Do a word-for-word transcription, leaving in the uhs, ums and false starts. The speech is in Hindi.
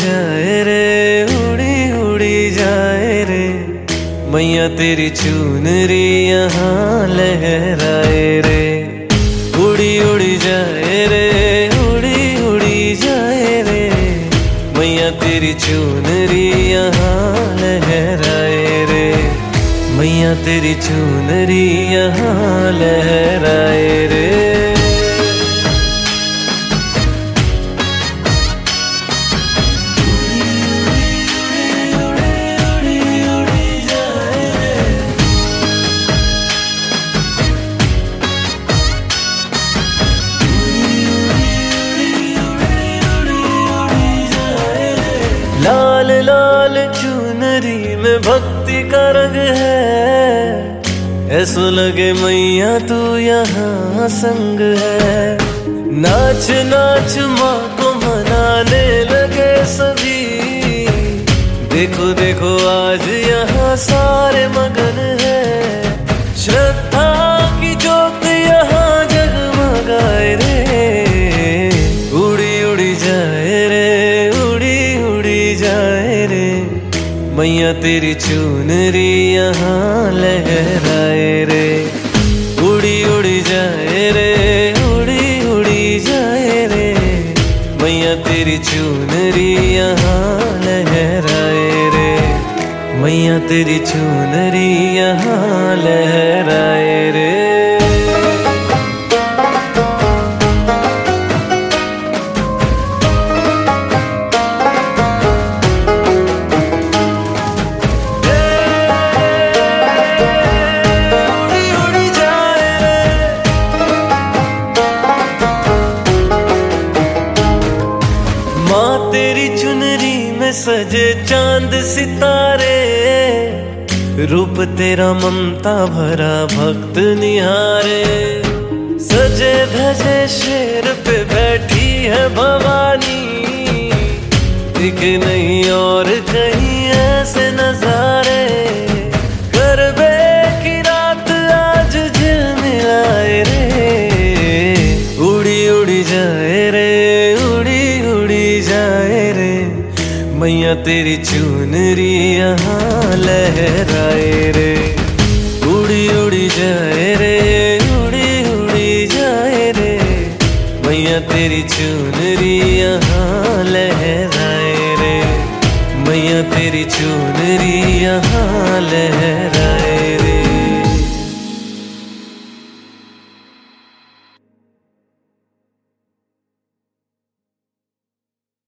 जाए रे, उड़ी उड़ी जाए रे, मैया तेरी चुनरी यहाँ लहराए रे। उड़ी उड़ी जाए रे, उड़ी उड़ी जाए रे, मैया तेरी चुनरी यहाँ लहराए रे, मैया तेरी चुनरी यहाँ लहराए रे। लाल लाल चुनरी में भक्ति का रंग है, ऐसा लगे मैया तू यहाँ संग है। नाच नाच माँ को मनाने लगे सभी, देखो देखो आज यहाँ सारे मगन है। श्रद्धा की ज्योत यहाँ जगमगाए रे, उड़ी उड़ी जाए रे, मैया तेरी चुनरी यहाँ लहराए रे। उड़ी उड़ी जाए रे, उड़ी उड़ी जाए रे, मैया तेरी चुनरी यहाँ लहराए रे, मैया तेरी चुनरी यहाँ लहराए रे। तेरी चुनरी में सजे चांद सितारे, रूप तेरा ममता भरा भक्त निहारे। सजे धजे शेर पे बैठी है भवानी, दिखे नहीं और कहीं ऐसे नजारे। गरबे की रात आज झिलमिलाए रे, उड़ी उड़ी जाए रे, मैया तेरी चुनरी यहाँ लहराए रे। उड़ी उड़ी जाए रे, उड़ी उड़ी जाए रे, मैया तेरी चुनरी यहाँ लहराए रे, मैया तेरी चुनरी यहाँ लहराए।